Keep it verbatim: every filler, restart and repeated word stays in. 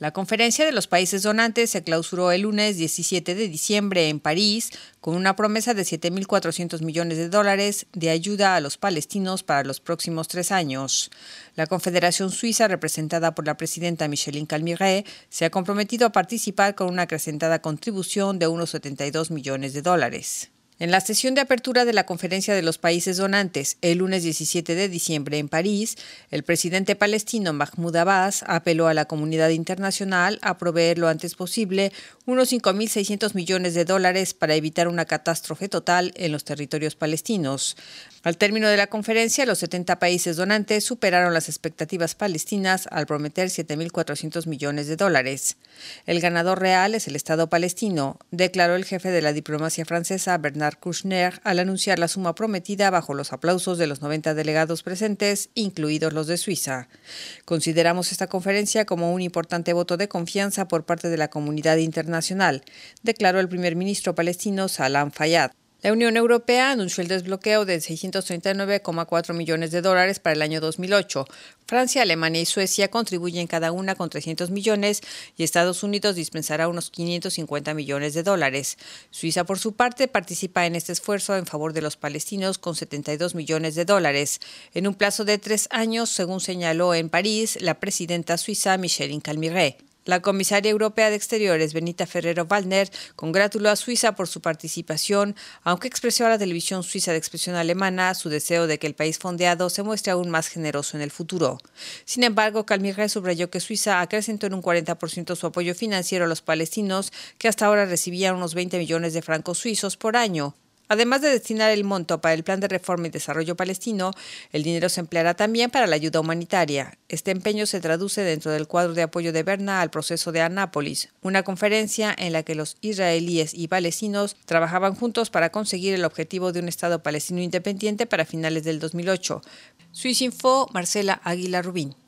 La Conferencia de los Países Donantes se clausuró el lunes diecisiete de diciembre en París con una promesa de siete mil cuatrocientos millones de dólares de ayuda a los palestinos para los próximos tres años. La Confederación Suiza, representada por la presidenta Micheline Calmy-Rey, se ha comprometido a participar con una acrecentada contribución de unos setenta y dos millones de dólares. En la sesión de apertura de la Conferencia de los Países Donantes, el lunes diecisiete de diciembre en París, el presidente palestino Mahmoud Abbas apeló a la comunidad internacional a proveer lo antes posible unos cinco mil seiscientos millones de dólares para evitar una catástrofe total en los territorios palestinos. Al término de la conferencia, los setenta países donantes superaron las expectativas palestinas al prometer siete mil cuatrocientos millones de dólares. El ganador real es el Estado palestino, declaró el jefe de la diplomacia francesa, Bernard Kouchner, al anunciar la suma prometida bajo los aplausos de los noventa delegados presentes, incluidos los de Suiza. Consideramos esta conferencia como un importante voto de confianza por parte de la comunidad internacional, declaró el primer ministro palestino Salam Fayyad. La Unión Europea anunció el desbloqueo de seiscientos treinta y nueve coma cuatro millones de dólares para el año dos mil ocho. Francia, Alemania y Suecia contribuyen cada una con trescientos millones y Estados Unidos dispensará unos quinientos cincuenta millones de dólares. Suiza, por su parte, participa en este esfuerzo en favor de los palestinos con setenta y dos millones de dólares, en un plazo de tres años, según señaló en París la presidenta suiza Micheline Calmy-Rey. La comisaria europea de Exteriores, Benita Ferrero-Waldner, congratuló a Suiza por su participación, aunque expresó a la televisión suiza de expresión alemana su deseo de que el país fondeado se muestre aún más generoso en el futuro. Sin embargo, Calmy-Rey subrayó que Suiza acrecentó en un cuarenta por ciento su apoyo financiero a los palestinos, que hasta ahora recibían unos veinte millones de francos suizos por año. Además de destinar el monto para el Plan de Reforma y Desarrollo Palestino, el dinero se empleará también para la ayuda humanitaria. Este empeño se traduce dentro del cuadro de apoyo de Berna al proceso de Anápolis, una conferencia en la que los israelíes y palestinos trabajaban juntos para conseguir el objetivo de un Estado palestino independiente para finales del dos mil ocho. Swissinfo, Marcela Águila Rubín.